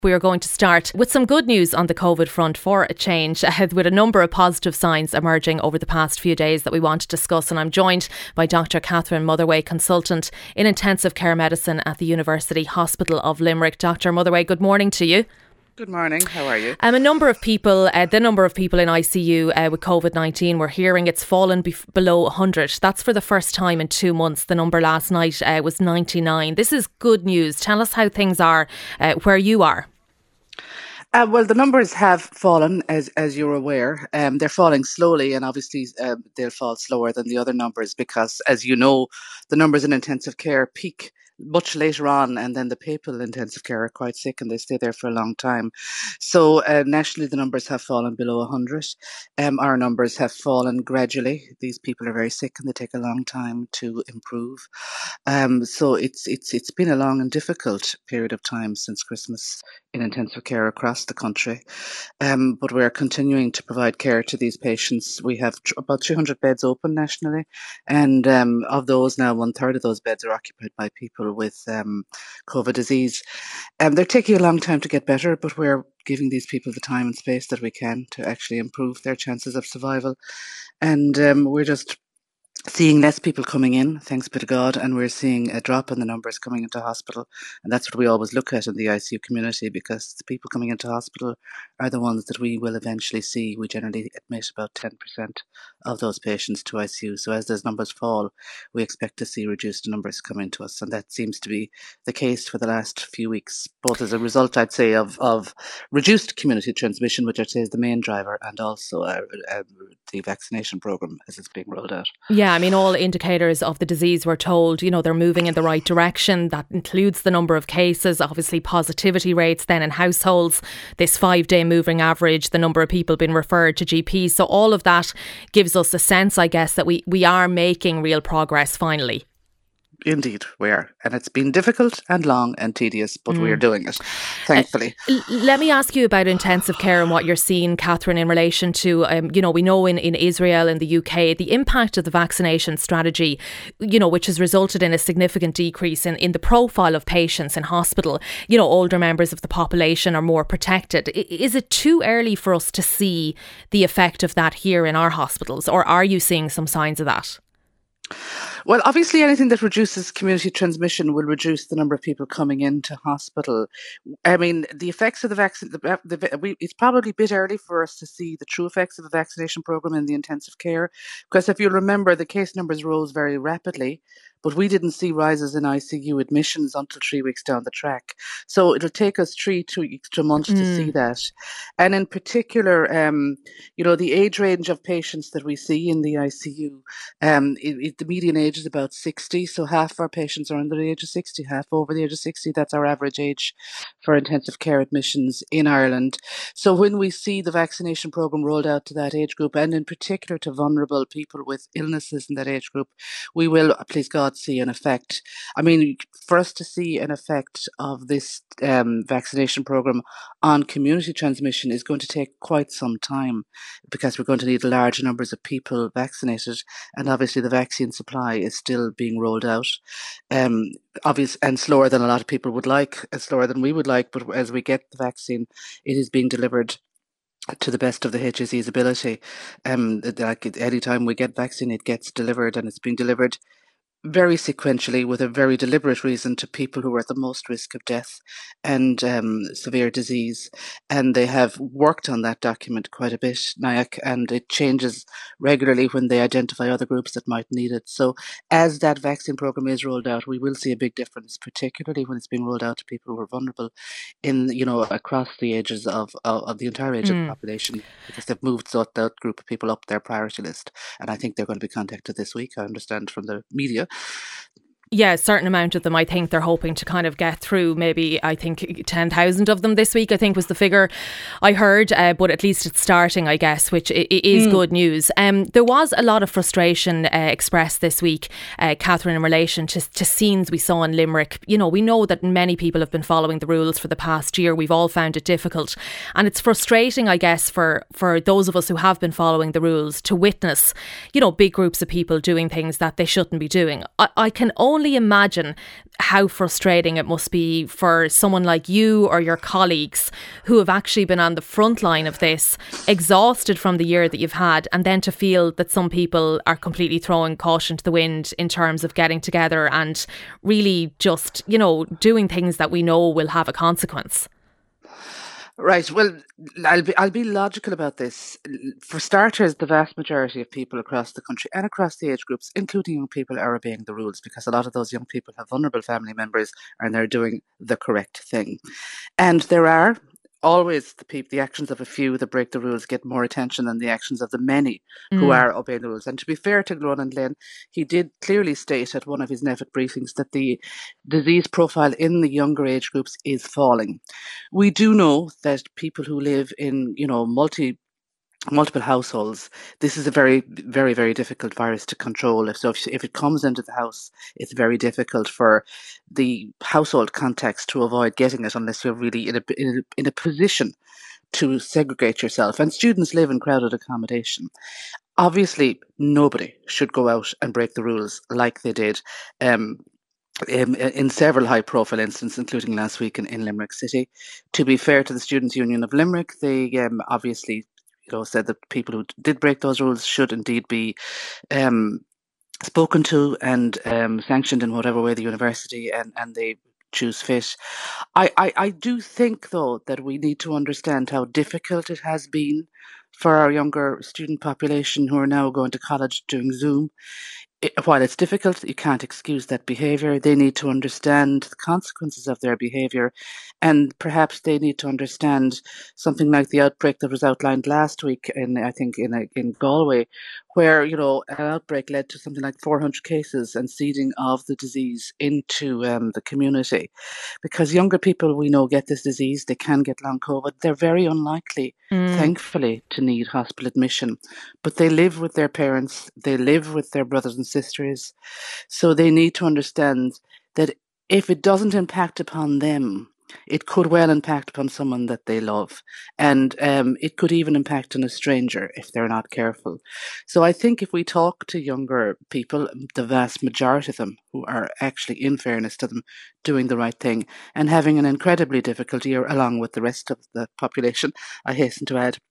We are going to start with some good news on the COVID front for a change, with a number of positive signs emerging over the past few days that we want to discuss. And I'm joined by Dr. Catherine Motherway, consultant in intensive care medicine at the University Hospital of Limerick. Dr. Motherway, good morning to you. Good morning. How are you? The number of people in ICU with COVID-19, we're hearing it's fallen below 100. That's for the first time in 2 months. The number last night was 99. This is good news. Tell us how things are where you are. Well, the numbers have fallen, as you're aware. They're falling slowly, and obviously they'll fall slower than the other numbers because, as you know, the numbers in intensive care peak much later on, and then the people in intensive care are quite sick and they stay there for a long time. So nationally, the numbers have fallen below 100. Our numbers have fallen gradually. These people are very sick and they take a long time to improve. So it's been a long and difficult period of time since Christmas in intensive care across the country. But we're continuing to provide care to these patients. We have about 300 beds open nationally, and of those now, 1/3 of those beds are occupied by people with COVID disease. They're taking a long time to get better, but we're giving these people the time and space that we can to actually improve their chances of survival. And we're just seeing less people coming in, thanks be to God, and we're seeing a drop in the numbers coming into hospital. And that's what we always look at in the ICU community, because the people coming into hospital are the ones that we will eventually see. We generally admit about 10% of those patients to ICU. So as those numbers fall, we expect to see reduced numbers come into us. And that seems to be the case for the last few weeks, both as a result, I'd say, of reduced community transmission, which I'd say is the main driver, and also the vaccination programme as it's being rolled out. Yeah, I mean, all indicators of the disease, we're told, they're moving in the right direction. That includes the number of cases, obviously positivity rates then in households, this 5-day moving average, the number of people being referred to GPs. So all of that gives us a sense, I guess, that we are making real progress finally. Indeed, we are. And it's been difficult and long and tedious, but we are doing it, thankfully. Let me ask you about intensive care and what you're seeing, Catherine, in relation to, we know in Israel and the UK, the impact of the vaccination strategy, which has resulted in a significant decrease in the profile of patients in hospital. Older members of the population are more protected. Is it too early for us to see the effect of that here in our hospitals, or are you seeing some signs of that? Well, obviously anything that reduces community transmission will reduce the number of people coming into hospital. I mean, the effects of the vaccine, it's probably a bit early for us to see the true effects of the vaccination programme in the intensive care, because if you remember, the case numbers rose very rapidly, but we didn't see rises in ICU admissions until 3 weeks down the track. So it'll take us 3 extra months to see that. And in particular, the age range of patients that we see in the ICU, the median age is about 60. So half of our patients are under the age of 60, half over the age of 60. That's our average age for intensive care admissions in Ireland. So when we see the vaccination programme rolled out to that age group, and in particular to vulnerable people with illnesses in that age group, we will, please God, see an effect. I mean, for us to see an effect of this vaccination programme on community transmission is going to take quite some time, because we're going to need large numbers of people vaccinated, and obviously the vaccine supply is still being rolled out. Obvious and slower than a lot of people would like, slower than we would like, but as we get the vaccine, it is being delivered to the best of the HSE's ability. Like any time we get vaccine, it gets delivered, and it's being delivered very sequentially with a very deliberate reason to people who are at the most risk of death and severe disease. And they have worked on that document quite a bit, NIAC, and it changes regularly when they identify other groups that might need it. So as that vaccine programme is rolled out, we will see a big difference, particularly when it's being rolled out to people who are vulnerable in, across the ages of the entire age of the population, because they've moved that group of people up their priority list. And I think they're going to be contacted this week, I understand from the media. Yeah, a certain amount of them. I think they're hoping to kind of get through maybe, 10,000 of them this week, I think was the figure I heard. But at least it's starting, I guess, which is good news. There was a lot of frustration expressed this week, Catherine, in relation to scenes we saw in Limerick. We know that many people have been following the rules for the past year. We've all found it difficult. And it's frustrating, I guess, for those of us who have been following the rules to witness, big groups of people doing things that they shouldn't be doing. I can only only imagine how frustrating it must be for someone like you or your colleagues who have actually been on the front line of this, exhausted from the year that you've had, and then to feel that some people are completely throwing caution to the wind in terms of getting together and really just, doing things that we know will have a consequence. Right. Well, I'll be logical about this. For starters, the vast majority of people across the country and across the age groups, including young people, are obeying the rules because a lot of those young people have vulnerable family members and they're doing the correct thing. And there are always the actions of a few that break the rules get more attention than the actions of the many who are obeying the rules. And to be fair to Ronan Glenn, he did clearly state at one of his NPHET briefings that the disease profile in the younger age groups is falling. We do know that people who live in, multiple households, this is a very, very, very difficult virus to control. If it comes into the house, it's very difficult for the household context to avoid getting it unless you're really in a position to segregate yourself. And students live in crowded accommodation. Obviously, nobody should go out and break the rules like they did in several high-profile incidents, including last week in Limerick City. To be fair to the Students' Union of Limerick, they obviously said that people who did break those rules should indeed be spoken to and sanctioned in whatever way the university and they choose fit. I do think, though, that we need to understand how difficult it has been for our younger student population who are now going to college doing Zoom. While it's difficult, you can't excuse that behaviour. They need to understand the consequences of their behaviour, and perhaps they need to understand something like the outbreak that was outlined last week in Galway, where an outbreak led to something like 400 cases and seeding of the disease into the community. Because younger people we know get this disease, they can get long COVID. They're very unlikely, thankfully, to need hospital admission, but they live with their parents, they live with their brothers and sisters, so they need to understand that if it doesn't impact upon them, it could well impact upon someone that they love, and it could even impact on a stranger if they're not careful. So I think if we talk to younger people, the vast majority of them who are actually, in fairness to them, doing the right thing and having an incredibly difficult year along with the rest of the population, I hasten to add,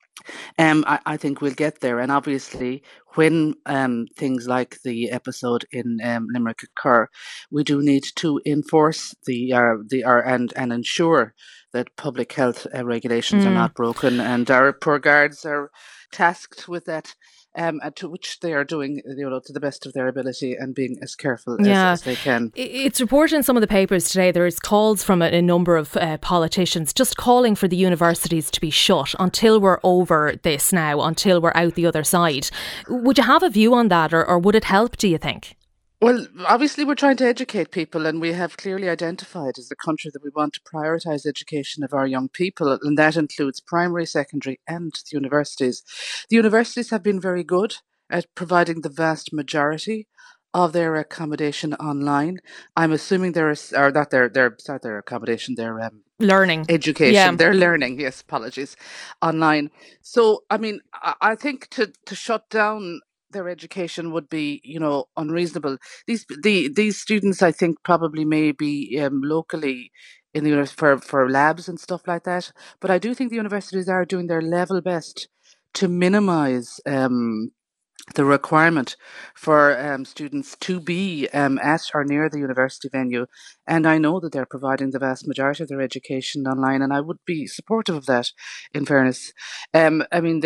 I think we'll get there. And obviously, when things like the episode in Limerick occur, we do need to enforce and ensure that public health regulations are not broken, and our poor guards are tasked with that. And to which they are doing, to the best of their ability and being as careful as they can. It's reported in some of the papers today, there's calls from a number of politicians just calling for the universities to be shut until we're over this now, until we're out the other side. Would you have a view on that, or would it help, do you think? Well, obviously we're trying to educate people, and we have clearly identified as a country that we want to prioritise education of our young people, and that includes primary, secondary and the universities. The universities have been very good at providing the vast majority of their accommodation online. I'm assuming their accommodation, their learning education, their learning. Yes, apologies, online. So, I mean, I think to shut down their education would be, unreasonable. These students, I think, probably may be locally in the university for labs and stuff like that. But I do think the universities are doing their level best to minimise the requirement for students to be at or near the university venue. And I know that they're providing the vast majority of their education online, and I would be supportive of that, in fairness. I mean,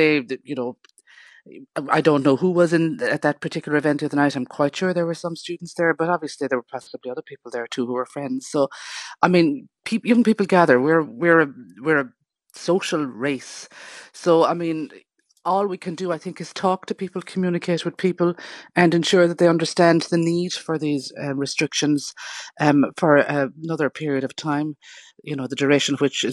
I don't know who was at that particular event the other night. I'm quite sure there were some students there, but obviously there were possibly other people there too who were friends. So, I mean, young people gather. We're a social race. So, I mean, all we can do, I think, is talk to people, communicate with people, and ensure that they understand the need for these restrictions for another period of time. The duration of which is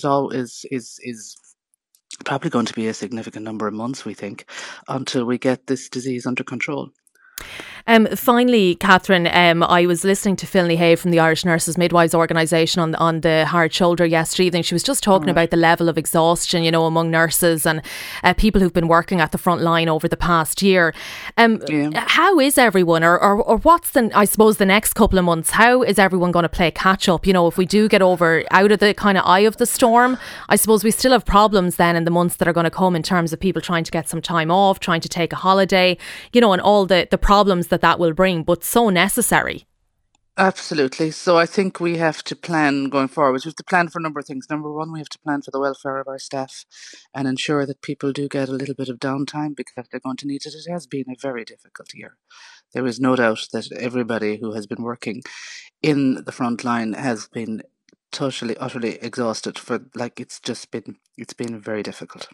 probably going to be a significant number of months, we think, until we get this disease under control. Finally, Catherine, I was listening to Phil Hay from the Irish Nurses Midwives Organisation on the Hard Shoulder yesterday evening. She was just talking about the level of exhaustion, among nurses and people who've been working at the front line over the past year. How is everyone, or what's the next couple of months? How is everyone going to play catch up? If we do get out of the kind of eye of the storm, I suppose we still have problems then in the months that are going to come in terms of people trying to get some time off, trying to take a holiday, and all the problems that will bring, but so necessary. Absolutely. So I think we have to plan going forward. We have to plan for a number of things. Number one, we have to plan for the welfare of our staff and ensure that people do get a little bit of downtime because they're going to need it. It has been a very difficult year. There is no doubt that everybody who has been working in the front line has been totally, utterly exhausted it's been very difficult.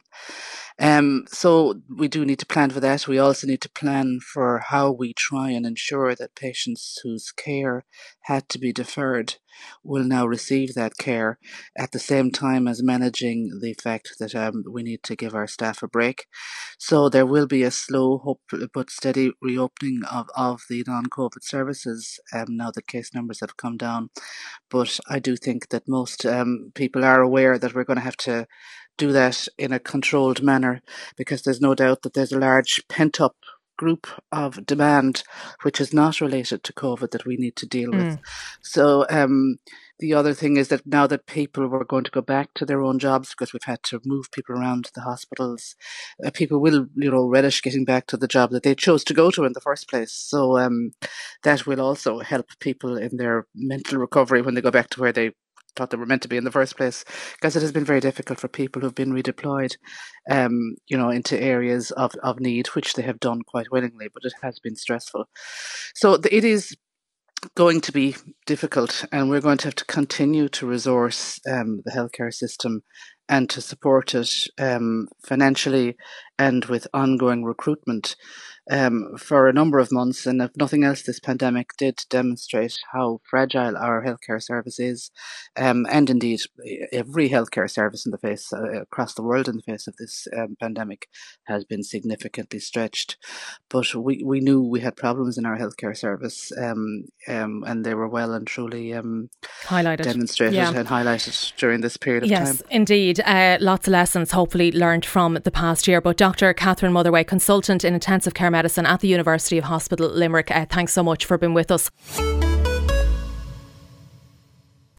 So we do need to plan for that. We also need to plan for how we try and ensure that patients whose care had to be deferred will now receive that care at the same time as managing the fact that we need to give our staff a break. So there will be a slow but steady reopening of the non-COVID services now that case numbers have come down. But I do think that most people are aware that we're going to have to do that in a controlled manner because there's no doubt that there's a large pent-up group of demand which is not related to COVID that we need to deal with. So the other thing is that now that people were going to go back to their own jobs because we've had to move people around to the hospitals, people will relish getting back to the job that they chose to go to in the first place. So that will also help people in their mental recovery when they go back to where they thought they were meant to be in the first place, because it has been very difficult for people who've been redeployed into areas of need, which they have done quite willingly, but it has been stressful. So it is going to be difficult, and we're going to have to continue to resource the healthcare system and to support it financially and with ongoing recruitment for a number of months. And if nothing else, this pandemic did demonstrate how fragile our healthcare service is, and indeed every healthcare service in the face across the world in the face of this pandemic has been significantly stretched. But we knew we had problems in our healthcare service, and they were well and truly highlighted, demonstrated and highlighted during this period of time. Yes, indeed. Lots of lessons hopefully learned from the past year. But Dr. Catherine Motherway, consultant in intensive care medicine at the University of Hospital Limerick, thanks so much for being with us.